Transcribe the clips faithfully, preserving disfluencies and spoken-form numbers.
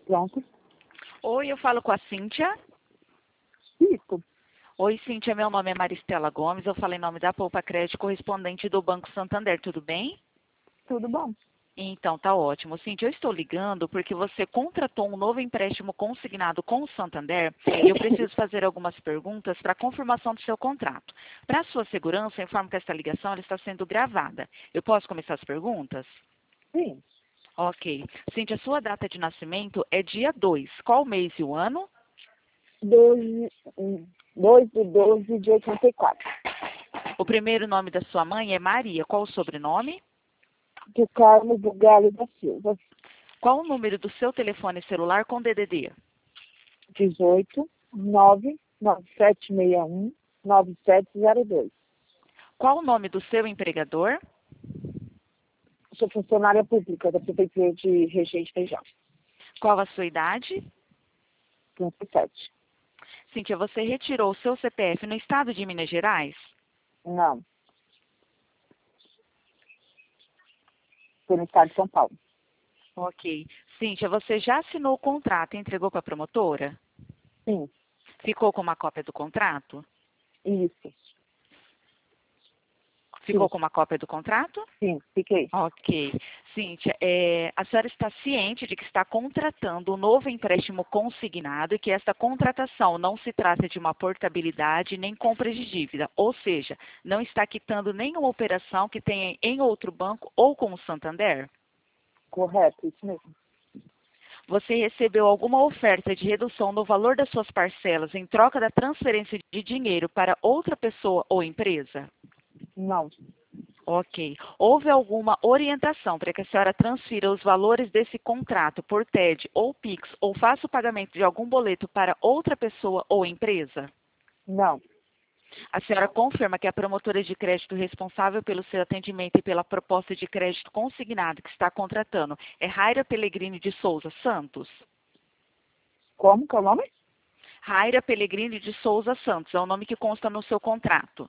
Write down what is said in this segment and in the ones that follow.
Pronto. Oi, eu falo com a Cíntia. Isso. Oi, Cíntia, meu nome é Maristela Gomes, eu falo em nome da Poupa Crédito, correspondente do Banco Santander, tudo bem? Tudo bom. Então, tá ótimo. Cíntia, eu estou ligando porque você contratou um novo empréstimo consignado com o Santander e eu preciso fazer algumas perguntas para confirmação do seu contrato. Para sua segurança, eu informo que esta ligação ela está sendo gravada. Eu posso começar as perguntas? Sim. Ok. Cíntia, sua data de nascimento é dia dois. Qual o mês e o ano? doze, dois de doze de oitenta e quatro. O primeiro nome da sua mãe é Maria. Qual o sobrenome? De Carlos do Galho da Silva. Qual o número do seu telefone celular com D D D? dezoito, nove, nove sete seis um, nove sete zero dois. Qual o nome do seu empregador? Sou funcionária pública da Prefeitura de Regente Feijão. Qual a sua idade? trinta e sete. Cíntia, você retirou o seu C P F no estado de Minas Gerais? Não. Estou no estado de São Paulo. Ok. Cíntia, você já assinou o contrato e entregou para a promotora? Sim. Ficou com uma cópia do contrato? Isso. Ficou Sim. com uma cópia do contrato? Sim, fiquei. Ok. Cíntia, é, a senhora está ciente de que está contratando um novo empréstimo consignado e que esta contratação não se trata de uma portabilidade nem compra de dívida, ou seja, não está quitando nenhuma operação que tenha em outro banco ou com o Santander? Correto, isso mesmo. Você recebeu alguma oferta de redução no valor das suas parcelas em troca da transferência de dinheiro para outra pessoa ou empresa? Não. Ok. Houve alguma orientação para que a senhora transfira os valores desse contrato por T E D ou Pix ou faça o pagamento de algum boleto para outra pessoa ou empresa? Não. A senhora confirma que a promotora de crédito responsável pelo seu atendimento e pela proposta de crédito consignado que está contratando é Raira Pellegrini de Souza Santos? Como que é o nome? Raira Pellegrini de Souza Santos, é o nome que consta no seu contrato.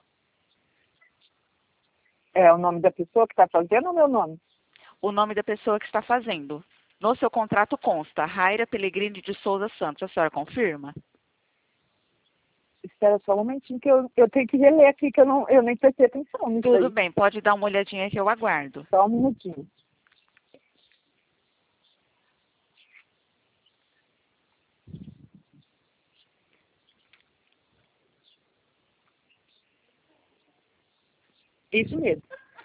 É o nome da pessoa que está fazendo ou meu nome? O nome da pessoa que está fazendo. No seu contrato consta Raira Pellegrini de Souza Santos. A senhora confirma? Espera só um momentinho que eu, eu tenho que reler aqui, que eu, não, eu nem prestei atenção nisso Tudo aí. bem, pode dar uma olhadinha que eu aguardo. Só um minutinho. Isso mesmo.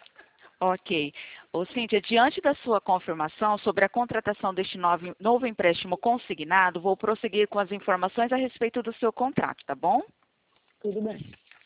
Ok. Ô, Cíntia, diante da sua confirmação sobre a contratação deste novo, novo empréstimo consignado, vou prosseguir com as informações a respeito do seu contrato, tá bom? Tudo bem.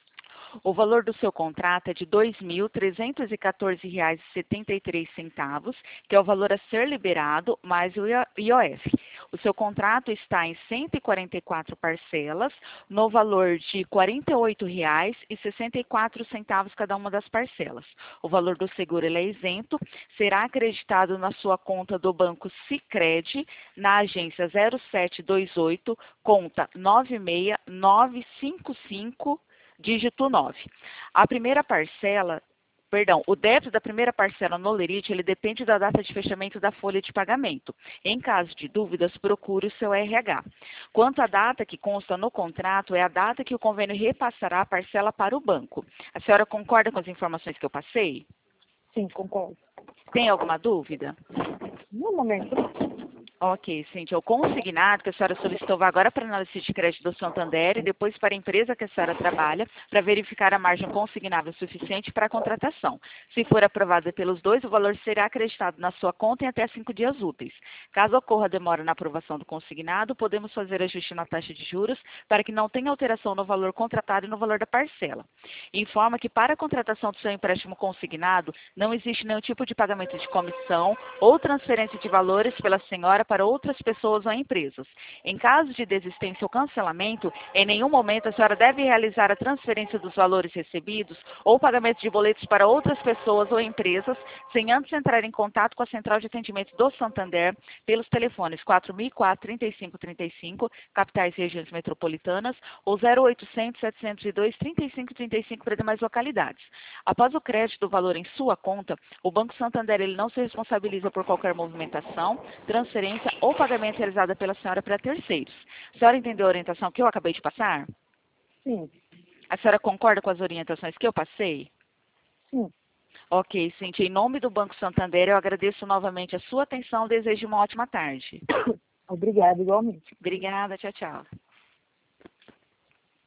O valor do seu contrato é de dois mil trezentos e quatorze reais e setenta e três centavos, que é o valor a ser liberado, mais o I O F. O seu contrato está em cento e quarenta e quatro parcelas, no valor de quarenta e oito reais e sessenta e quatro centavos cada uma das parcelas. O valor do seguro ele é isento, será acreditado na sua conta do banco Sicredi, na agência zero sete dois oito, conta nove seis nove cinco cinco, dígito nove. A primeira parcela, perdão, o débito da primeira parcela no Lerite, ele depende da data de fechamento da folha de pagamento. Em caso de dúvidas, procure o seu R H. Quanto à data que consta no contrato, é a data que o convênio repassará a parcela para o banco. A senhora concorda com as informações que eu passei? Sim, concordo. Tem alguma dúvida? No momento. Ok, Cíntia. O consignado que a senhora solicitou vai agora para a análise de crédito do Santander e depois para a empresa que a senhora trabalha para verificar a margem consignável suficiente para a contratação. Se for aprovada pelos dois, o valor será acreditado na sua conta em até cinco dias úteis. Caso ocorra demora na aprovação do consignado, podemos fazer ajuste na taxa de juros para que não tenha alteração no valor contratado e no valor da parcela. Informa que para a contratação do seu empréstimo consignado, não existe nenhum tipo de pagamento de comissão ou transferência de valores pela senhora para outras pessoas ou empresas. Em caso de desistência ou cancelamento, em nenhum momento a senhora deve realizar a transferência dos valores recebidos ou pagamento de boletos para outras pessoas ou empresas, sem antes entrar em contato com a Central de Atendimento do Santander pelos telefones quatro mil e quatro, trinta e cinco trinta e cinco, capitais e regiões metropolitanas, ou zero oitocentos, setecentos e dois, trinta e cinco trinta e cinco para demais localidades. Após o crédito do valor em sua conta, o Banco Santander ele não se responsabiliza por qualquer movimentação, transferência transferência ou pagamento realizada pela senhora para terceiros. A senhora entendeu a orientação que eu acabei de passar? Sim, A senhora concorda com as orientações que eu passei? sim. Ok, Cíntia. Em nome do Banco Santander, eu agradeço novamente a sua atenção e desejo uma ótima tarde. Obrigada, igualmente. Obrigada, tchau, tchau.